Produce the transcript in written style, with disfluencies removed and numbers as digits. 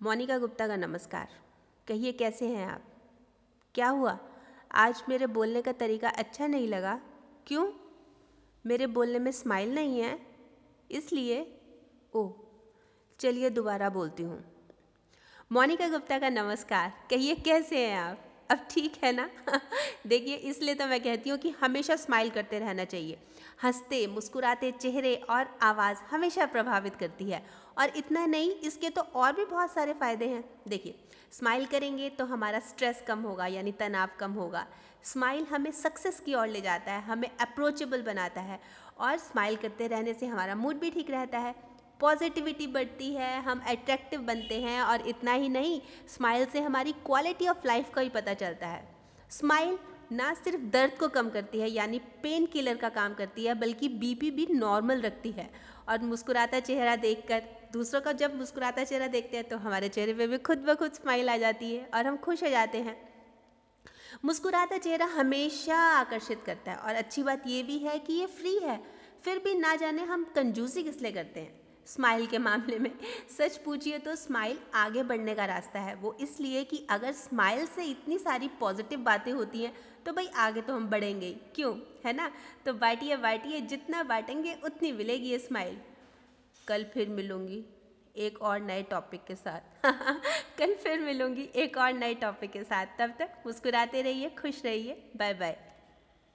मोनिका गुप्ता का नमस्कार। कहिए कैसे हैं आप? क्या हुआ, आज मेरे बोलने का तरीका अच्छा नहीं लगा? क्यों? मेरे बोलने में स्माइल नहीं है इसलिए? ओह, चलिए दोबारा बोलती हूँ। मोनिका गुप्ता का नमस्कार। कहिए कैसे हैं आप? अब ठीक है ना? देखिए, इसलिए तो मैं कहती हूँ कि हमेशा स्माइल करते रहना चाहिए। हंसते मुस्कुराते चेहरे और आवाज़ हमेशा प्रभावित करती है। और इतना नहीं, इसके तो और भी बहुत सारे फ़ायदे हैं। देखिए, स्माइल करेंगे तो हमारा स्ट्रेस कम होगा, यानी तनाव कम होगा। स्माइल हमें सक्सेस की ओर ले जाता है, हमें अप्रोचेबल बनाता है। और स्माइल करते रहने से हमारा मूड भी ठीक रहता है, पॉजिटिविटी बढ़ती है, हम अट्रैक्टिव बनते हैं। और इतना ही नहीं, स्माइल से हमारी क्वालिटी ऑफ लाइफ का ही पता चलता है। स्माइल ना सिर्फ दर्द को कम करती है, यानी पेन किलर का काम करती है, बल्कि बीपी भी नॉर्मल रखती है। और मुस्कुराता चेहरा देखकर, दूसरों का जब मुस्कुराता चेहरा देखते हैं तो हमारे चेहरे पे भी खुद ब खुद स्माइल आ जाती है और हम खुश हो जाते हैं। मुस्कुराता चेहरा हमेशा आकर्षित करता है। और अच्छी बात ये भी है कि ये फ्री है, फिर भी ना जाने हम कंजूसी किस लिए करते हैं। स्माइल के मामले में सच पूछिए तो स्माइल आगे बढ़ने का रास्ता है। वो इसलिए कि अगर स्माइल से इतनी सारी पॉजिटिव बातें होती हैं तो भाई आगे तो हम बढ़ेंगे ही, क्यों, है ना? तो बांटिए बांटिए, जितना बांटेंगे उतनी मिलेगी ये स्माइल। कल फिर मिलूंगी एक और नए टॉपिक के साथ। कल फिर मिलूंगी एक और नए टॉपिक के साथ। तब तक मुस्कुराते रहिए, खुश रहिए। Bye bye.